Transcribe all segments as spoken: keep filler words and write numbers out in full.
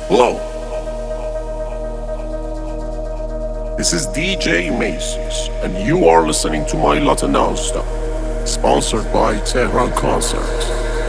Hello, this is D J Macy's, and you are listening to my Latin Nostra, sponsored by Tehran Concerts.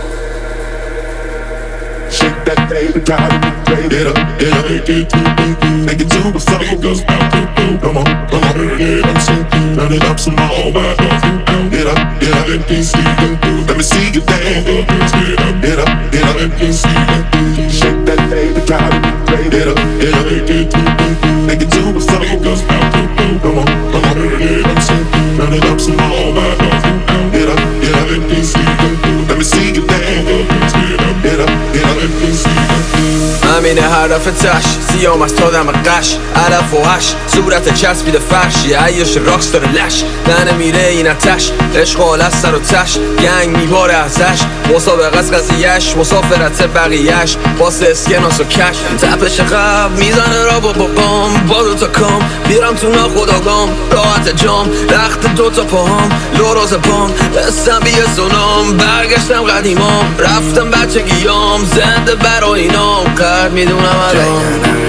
Shake that baby, drive it, baby, get up, get up, get it, make it to the floor. It goes out to the come on, come on, get up, turn it up some more. Get up, get up, let me see you dance. Get up, get up, get up, shake that baby, drive it, baby, get up, get up, make it to the floor. It goes out to the come on, come on, get up, turn it up some more. Get up, get up, let me see you dance. Get up, get up. همینه حرف تش سیام از تا دم قش علف و هش صورت چسبیده فرشی عیش راکس داره لش دهنه میره این اتش عشق حال از سر و تش گنگ میباره ازش مسابقه از قضیهش مسافرت بقیهش باس اسکناس و کش تپش قبل میزنه را با بابام با دوتا کام بیرم تو ناخداگام راحت جام رخت دوتا پاهام لوروز پام بستم بیه سونام برگشتم قدیمام رفتم بچگیام زنده برای اینام قرد میدونم الان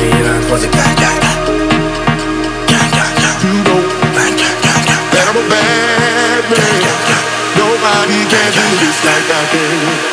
That I'm a bad man. Nobody can do this like I can.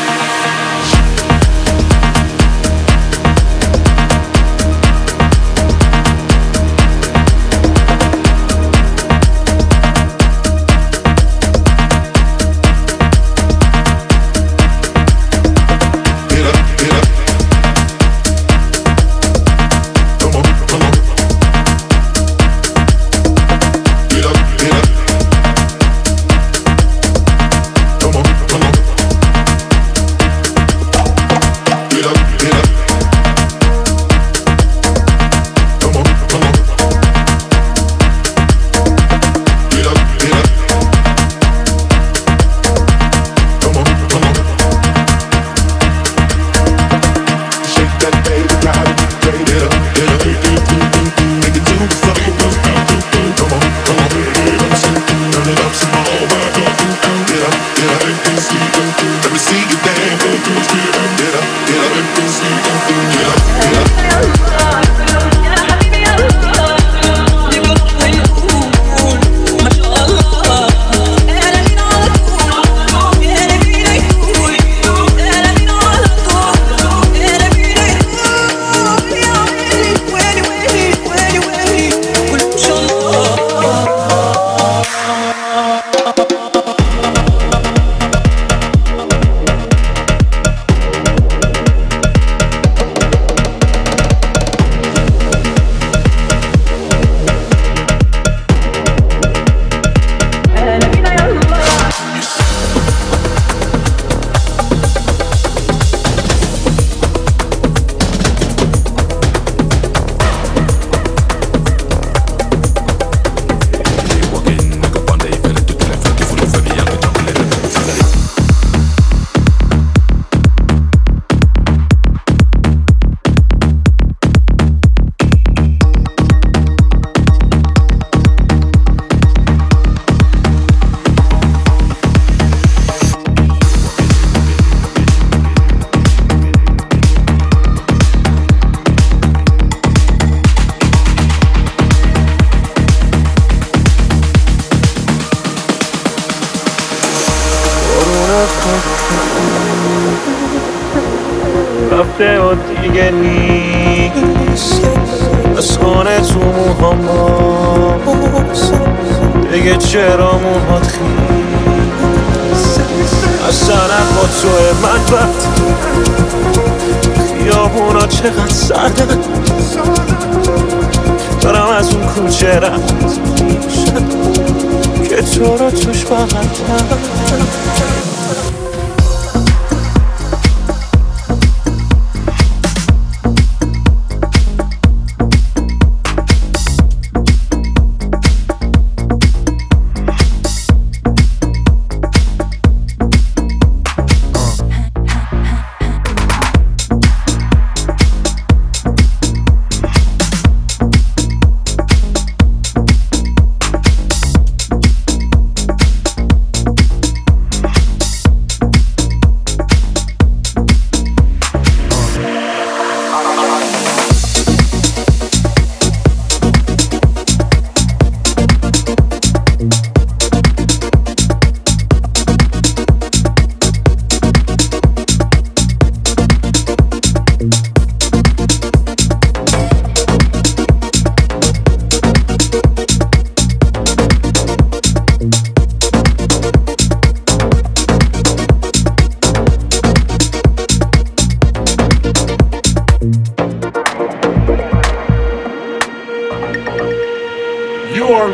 رفته و دیگه نیست از خانه تو موهام دیگه چرا موهات خیست از سرم با توه من وقت خیابونا چقدر سردن دارم از اون کوچه رفت میشن که تو رو توش بغل کردم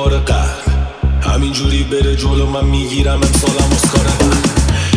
بیمار قهر همینجوری بره جلو من میگیرم امسالم اسکار قهر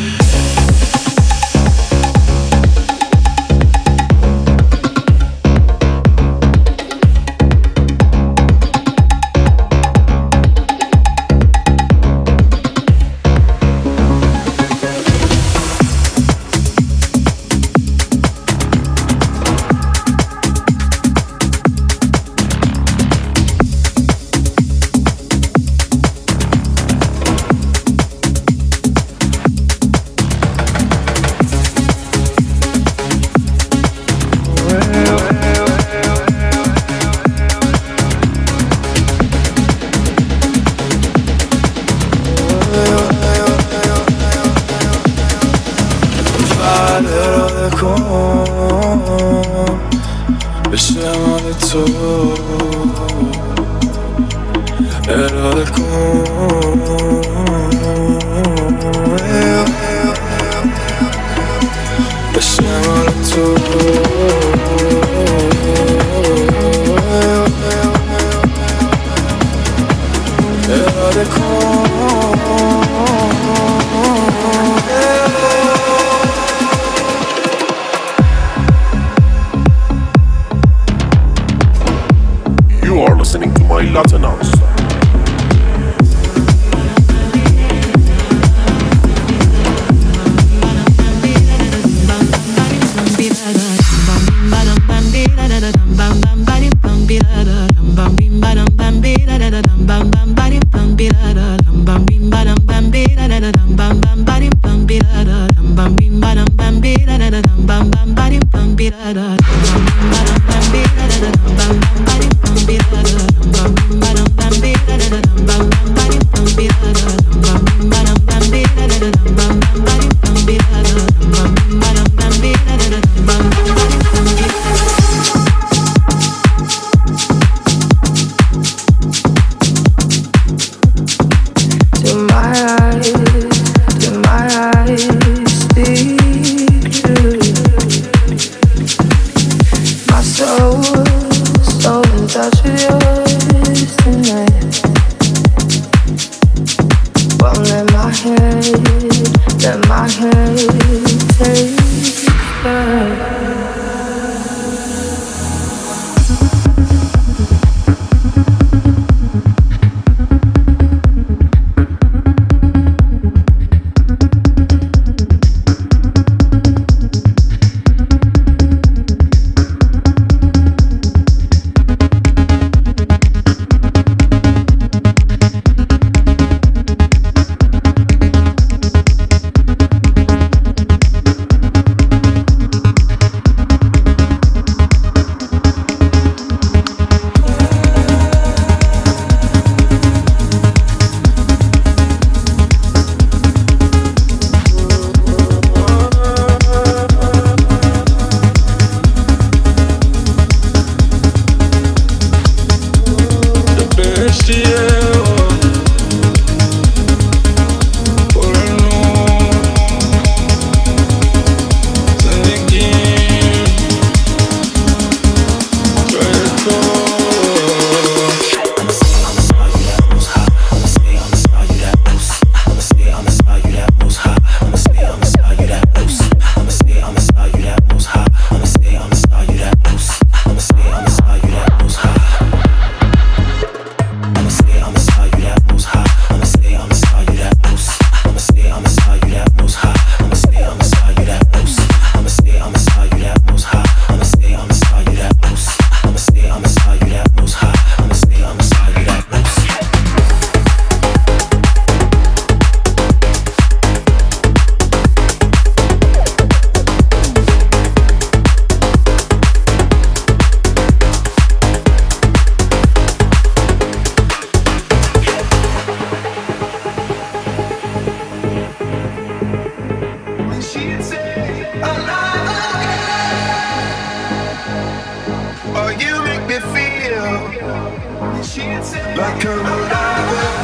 like I'm alive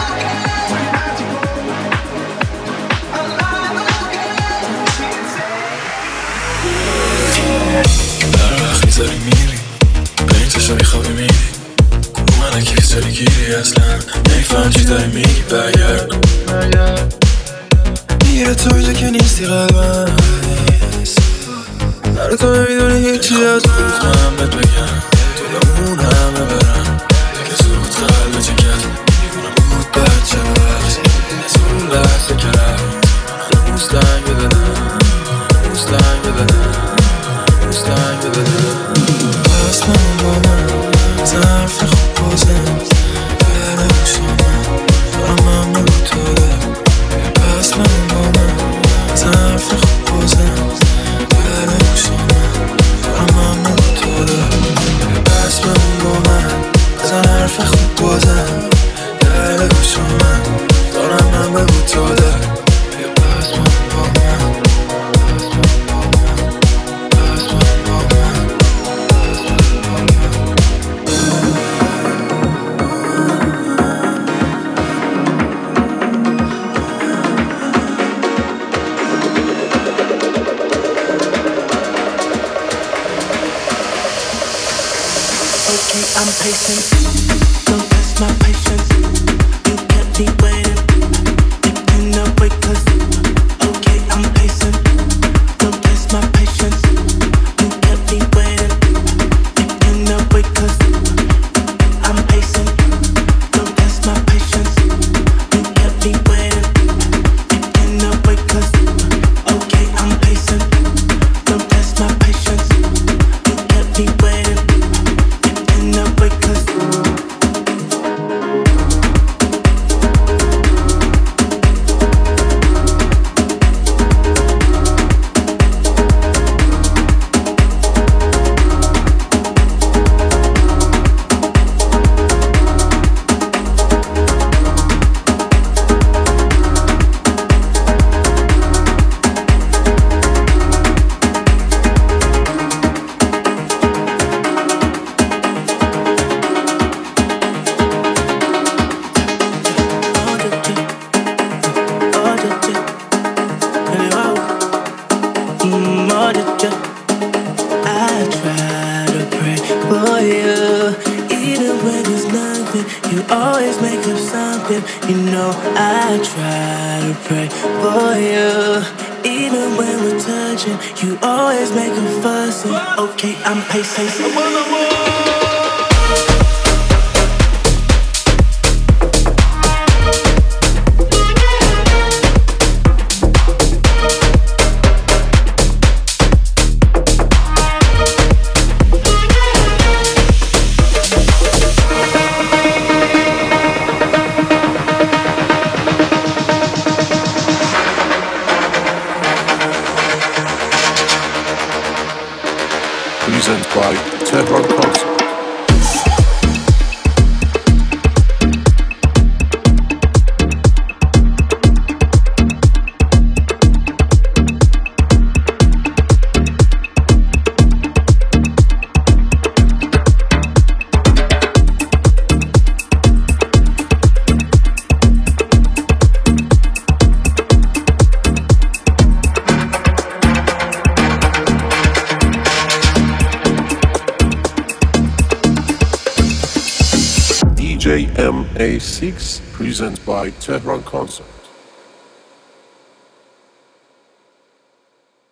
again. من چی داری میگی برگرد میگه توی که نیستی قلبم برای تو نمیدونی هیچی از روز من بهت بگم طولمون همه برم که زود قلب چه کرد میدونم بود بچه وقتی از اون لحظه که رفت هنوز تنگ بدنم هنوز تنگ بدنم هنوز تنگ بدنم پس من با من ظرف خوب بازم بره بوشامم دارم من با تو دارم پس من با من ظرف خوب بازم بره بوشامم دارم من با تو دارم پس من با من ظرف خوب بازم بره بوشامم دارم من با تو دارم پس من با من پس من با من Okay, I'm patient. Don't test my patience. You kept me waiting. You cannot wait 'cause okay, I'm patient. Don't test my patience. You kept me waiting. You cannot wait 'cause I'm patient. Don't test my patience. You kept me waiting. You cannot wait 'cause okay, I'm patient. Don't test my patience. You kept me waiting. Cannot wait 'cause you always make up something. You know I try to pray for you. Even when we're touching, you always make a fussing. Okay, I'm patient. Presented by Tehran Concert. D J M A six, presented by Tehran Concert.